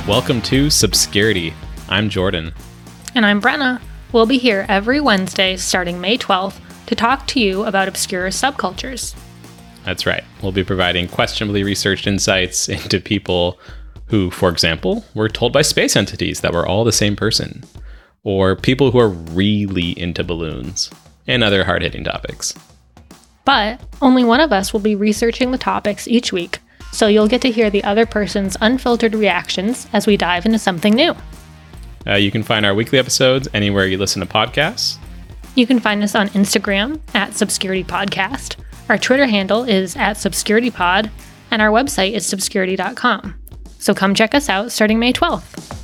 Welcome to Subscurity. I'm Jordan. And I'm Brenna. We'll be here every Wednesday starting May 12th to talk to you about obscure subcultures. That's right. We'll be providing questionably researched insights into people who, for example, were told by space entities that we're all the same person, or people who are really into balloons, and other hard-hitting topics. But only one of us will be researching the topics each week, so you'll get to hear the other person's unfiltered reactions as we dive into something new. You can find our weekly episodes anywhere you listen to podcasts. You can find us on Instagram at Subscurity Podcast. Our Twitter handle is at SubscurityPod, and our website is subscurity.com. So come check us out starting May 12th.